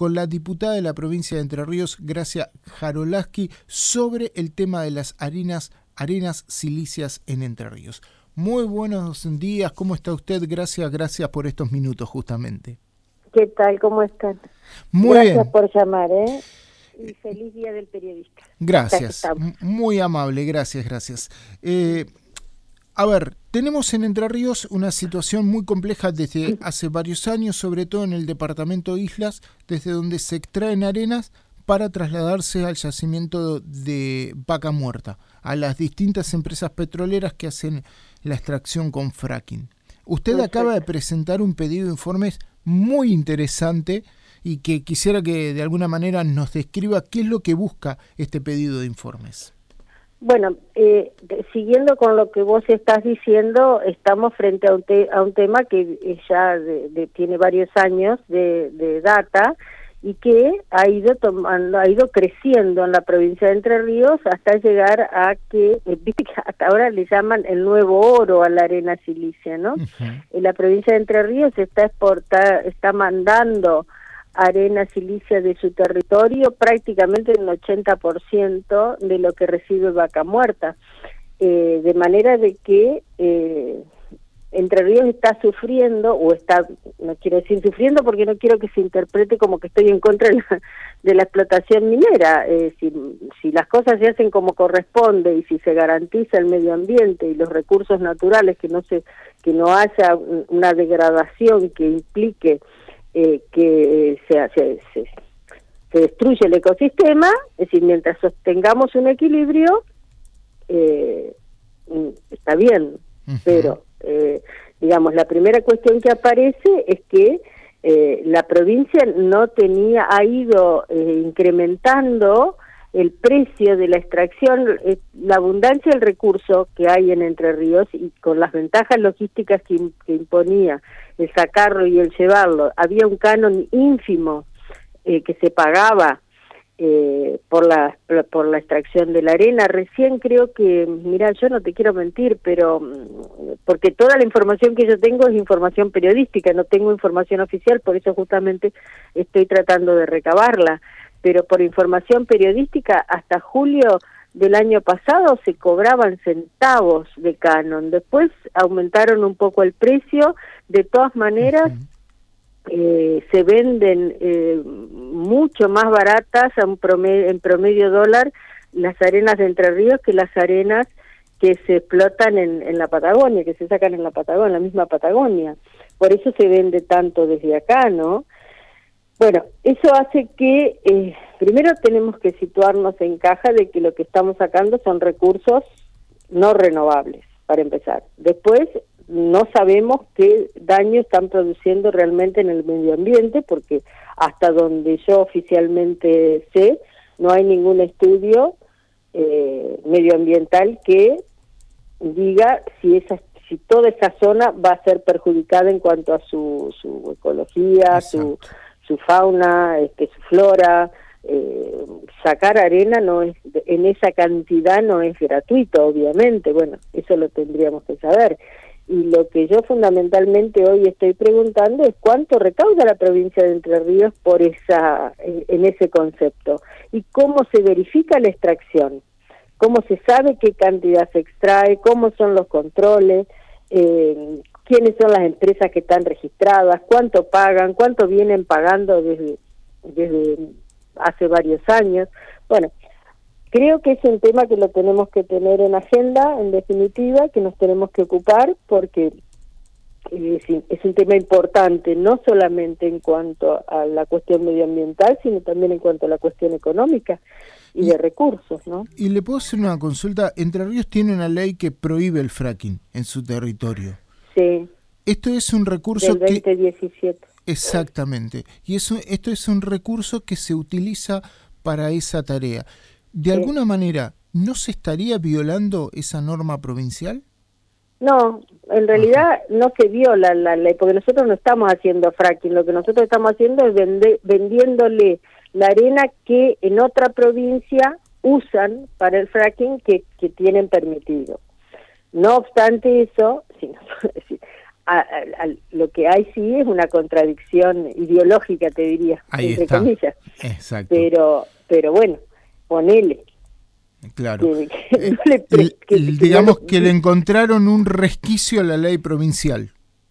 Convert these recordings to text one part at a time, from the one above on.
con la diputada de la provincia de Entre Ríos, Gracia Jarolaski, sobre el tema de las arenas silíceas en Entre Ríos. Muy buenos días, ¿cómo está usted? Gracias por estos minutos justamente. ¿Qué tal? ¿Cómo están? Muy Gracias bien. por llamar, y feliz Día del Periodista. Gracias, muy amable, gracias. A ver, tenemos en Entre Ríos una situación muy compleja desde hace varios años, sobre todo en el departamento Islas, desde donde se extraen arenas para trasladarse al yacimiento de Vaca Muerta, a las distintas empresas petroleras que hacen la extracción con fracking. Usted acaba de presentar un pedido de informes muy interesante y que quisiera que de alguna manera nos describa qué es lo que busca este pedido de informes. Bueno, siguiendo con lo que vos estás diciendo, estamos frente a un tema que ya tiene varios años de data y que ha ido creciendo en la provincia de Entre Ríos hasta llegar a que, hasta ahora le llaman el nuevo oro a la arena silicia, ¿no? En la provincia de Entre Ríos está mandando arena silicia de su territorio prácticamente el 80% de lo que recibe Vaca Muerta, de manera de que Entre Ríos está sufriendo, no quiero decir sufriendo porque no quiero que se interprete como que estoy en contra de la explotación minera. Si las cosas se hacen como corresponde y si se garantiza el medio ambiente y los recursos naturales, que no haya una degradación que implique que se destruye el ecosistema, es decir, mientras sostengamos un equilibrio, está bien, pero digamos, la primera cuestión que aparece es que la provincia ha ido incrementando el precio de la extracción, la abundancia del recurso que hay en Entre Ríos y con las ventajas logísticas que imponía el sacarlo y el llevarlo. Había un canon ínfimo que se pagaba por la extracción de la arena. Recién creo que, mira, yo no te quiero mentir, pero porque toda la información que yo tengo es información periodística, no tengo información oficial, por eso justamente estoy tratando de recabarla. Pero por información periodística, hasta julio del año pasado se cobraban centavos de canon. Después aumentaron un poco el precio. De todas maneras, se venden mucho más baratas en promedio dólar las arenas de Entre Ríos que las arenas que se explotan en la Patagonia, que se sacan en la misma Patagonia. Por eso se vende tanto desde acá, ¿no? Bueno, eso hace que primero tenemos que situarnos en caja de que lo que estamos sacando son recursos no renovables, para empezar. Después, no sabemos qué daño están produciendo realmente en el medio ambiente, porque hasta donde yo oficialmente sé, no hay ningún estudio medioambiental que diga si toda esa zona va a ser perjudicada en cuanto a su ecología, su fauna, su flora. Sacar arena en esa cantidad no es gratuito, obviamente. Bueno, eso lo tendríamos que saber. Y lo que yo fundamentalmente hoy estoy preguntando es cuánto recauda la provincia de Entre Ríos en ese concepto, y cómo se verifica la extracción, cómo se sabe qué cantidad se extrae, cómo son los controles, quiénes son las empresas que están registradas, cuánto pagan, cuánto vienen pagando desde hace varios años. Bueno, creo que es un tema que lo tenemos que tener en agenda, en definitiva, que nos tenemos que ocupar, porque es un tema importante, no solamente en cuanto a la cuestión medioambiental, sino también en cuanto a la cuestión económica y de recursos, ¿no? Y le puedo hacer una consulta. Entre Ríos tiene una ley que prohíbe el fracking en su territorio. Sí. Esto es un recurso del 2017. Exactamente. Y esto es un recurso que se utiliza para esa tarea. ¿De alguna manera no se estaría violando esa norma provincial? No, en realidad no se viola la ley, porque nosotros no estamos haciendo fracking. Lo que nosotros estamos haciendo es vendiéndole la arena que en otra provincia usan para el fracking que tienen permitido. No obstante eso, lo que hay sí es una contradicción ideológica, te diría, ahí entre está. comillas. Exacto. Pero bueno, ponele. Claro. Digamos que le encontraron un resquicio a la ley provincial.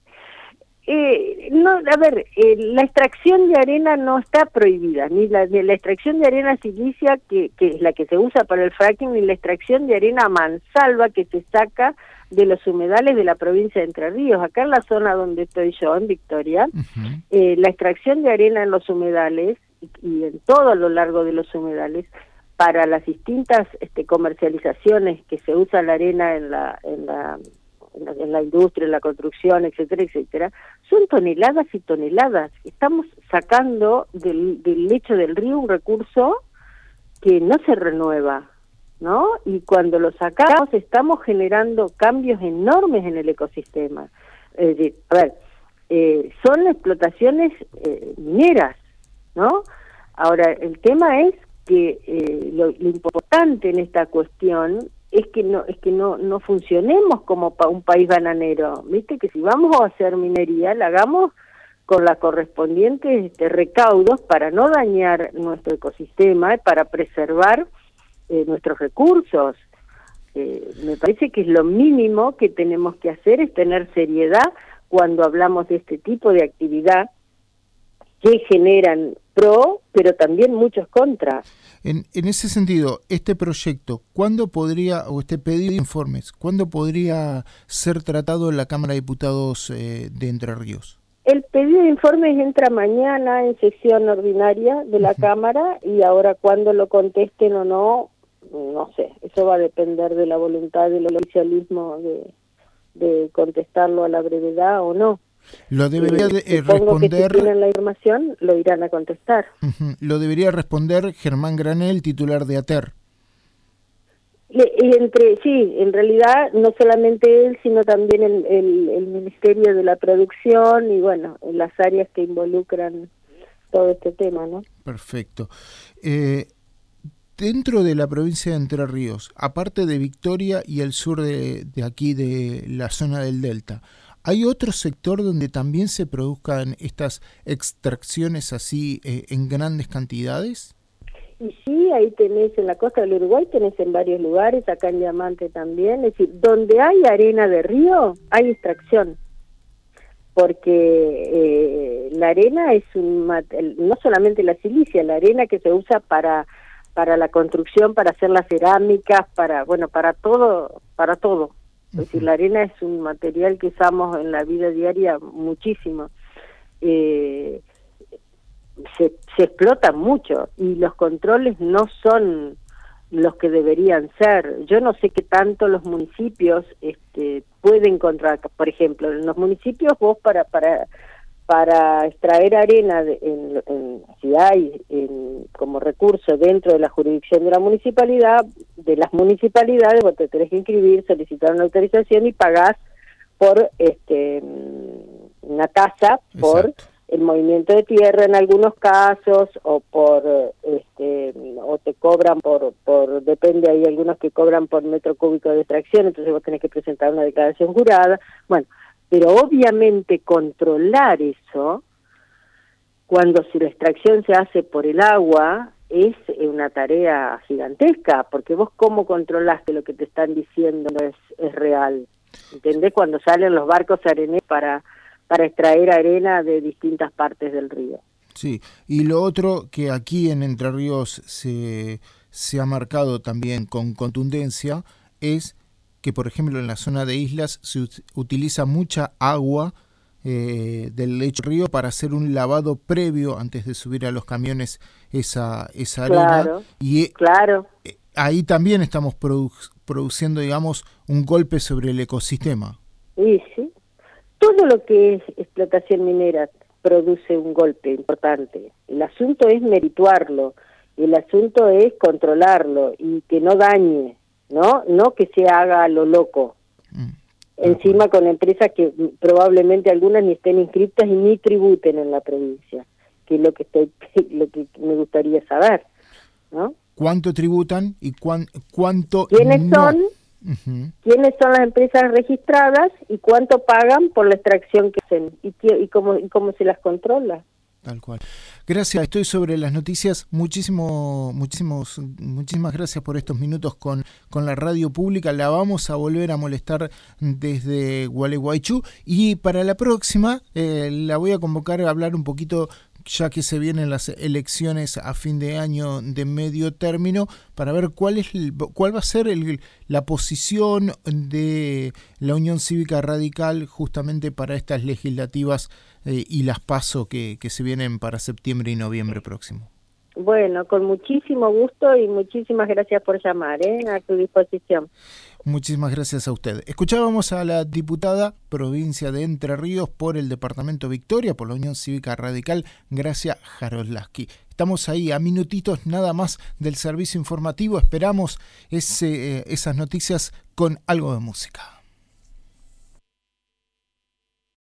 No, a ver, la extracción de arena no está prohibida, ni la extracción de arena silicia, que es la que se usa para el fracking, ni la extracción de arena mansalva que se saca de los humedales de la provincia de Entre Ríos. Acá en la zona donde estoy yo, en Victoria, la extracción de arena en los humedales y en todo a lo largo de los humedales, para las distintas comercializaciones que se usa la arena en la industria, en la construcción, etcétera, etcétera, son toneladas y toneladas. Estamos sacando del lecho del río un recurso que no se renueva, ¿no? Y cuando lo sacamos estamos generando cambios enormes en el ecosistema. A ver, son explotaciones mineras, ¿no? Ahora, el tema es que lo importante en esta cuestión es que no funcionemos como un país bananero, viste, que si vamos a hacer minería la hagamos con las correspondientes recaudos para no dañar nuestro ecosistema, para preservar nuestros recursos. Me parece que es lo mínimo que tenemos que hacer, es tener seriedad cuando hablamos de este tipo de actividad que generan pro, pero también muchos contra. En ese sentido, este proyecto, ¿cuándo podría, o este pedido de informes, cuándo podría ser tratado en la Cámara de Diputados de Entre Ríos? El pedido de informes entra mañana en sesión ordinaria de la Cámara, y ahora cuando lo contesten o no sé. Eso va a depender de la voluntad del oficialismo de contestarlo a la brevedad o no. Lo debería supongo responder. Que si tienen la información, lo irán a contestar. Lo debería responder Germán Granel, titular de ATER. Sí, en realidad no solamente él, sino también el Ministerio de la Producción y bueno, en las áreas que involucran todo este tema, ¿no? Perfecto. Dentro de la provincia de Entre Ríos, aparte de Victoria y el sur de aquí, de la zona del Delta, ¿hay otro sector donde también se produzcan estas extracciones así en grandes cantidades? Y sí, ahí tenés en la costa del Uruguay, tenés en varios lugares, acá en Diamante también, es decir, donde hay arena de río, hay extracción, porque la arena es no solamente la silicia, la arena que se usa para la construcción, para hacer las cerámicas, para todo. Es decir, la arena es un material que usamos en la vida diaria muchísimo. Se explota mucho y los controles no son los que deberían ser. Yo no sé qué tanto los municipios pueden controlar. Por ejemplo, en los municipios vos para extraer arena si hay como recurso dentro de la jurisdicción de la municipalidad, de las municipalidades, vos te tenés que inscribir, solicitar una autorización y pagás por una tasa por Exacto. el movimiento de tierra en algunos casos, o o te cobran por depende, hay algunos que cobran por metro cúbico de extracción, entonces vos tenés que presentar una declaración jurada. Bueno, pero obviamente controlar eso, cuando si la extracción se hace por el agua, es una tarea gigantesca, porque vos cómo controlás que lo que te están diciendo es real. ¿Entendés? Cuando salen los barcos areneros para extraer arena de distintas partes del río. Sí, y lo otro que aquí en Entre Ríos se ha marcado también con contundencia es que, por ejemplo, en la zona de Islas se utiliza mucha agua del lecho del río para hacer un lavado previo antes de subir a los camiones esa arena. Claro, y claro. Ahí también estamos produciendo, digamos, un golpe sobre el ecosistema. Sí, sí. Todo lo que es explotación minera produce un golpe importante. El asunto es merituarlo, el asunto es controlarlo y que no dañe, no que se haga a lo loco. Encima con empresas que probablemente algunas ni estén inscritas y ni tributen en la provincia, que es lo que me gustaría saber, ¿no? ¿Cuánto tributan y cuánto ¿Quiénes no? son? quiénes son las empresas registradas y cuánto pagan por la extracción que hacen y cómo se las controla. Tal cual. Gracias, estoy sobre las noticias. Muchísimas gracias por estos minutos con la radio pública. La vamos a volver a molestar desde Gualeguaychú y para la próxima la voy a convocar a hablar un poquito, ya que se vienen las elecciones a fin de año de medio término, para ver cuál va a ser la posición de la Unión Cívica Radical justamente para estas legislativas y las PASO que se vienen para septiembre y noviembre próximo. Bueno, con muchísimo gusto y muchísimas gracias por llamar, a tu disposición. Muchísimas gracias a usted. Escuchábamos a la diputada provincia de Entre Ríos por el departamento Victoria, por la Unión Cívica Radical, Gracia Jarolaski. Estamos ahí a minutitos nada más del servicio informativo. Esperamos esas noticias con algo de música.